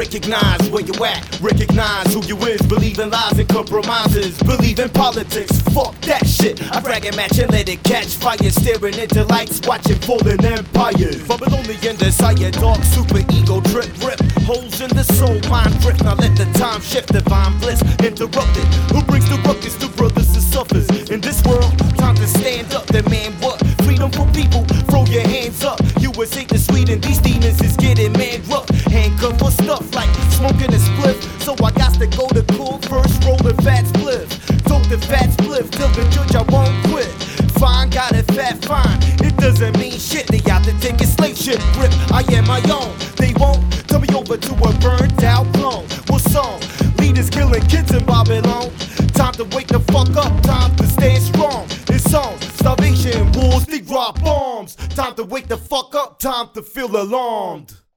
recognize where you at, recognize who you is. Believe in lies and compromises, believe in politics. Fuck that shit. I frag and match and let it catch fire. Staring into lights, watching falling empires. Babylonian desire, dark super ego trip, rip holes in the soul, mind drift. Now let the time shift, divine bliss interrupted. Who brings the ruckus to brothers and suffers in this world? Time to stand up, demand what? Freedom for people, throw your hands up. USA to Sweden, these demons is getting man rough. Handcuffed for stuff like smoking a spliff. So I got to go to court first, rolling fat spliff. Told the fat spliff, tell the judge I won't quit. Fine, got a fat fine, it doesn't mean shit. They out to take a slave ship grip. I am my own, they won't turn me over to a burned out clone. What song? Leaders killing kids in Babylon. Time to wake the fuck up, time to stand strong. It's on, starvation, wars, they drop bombs. Time to wake the fuck up, time to feel alarmed.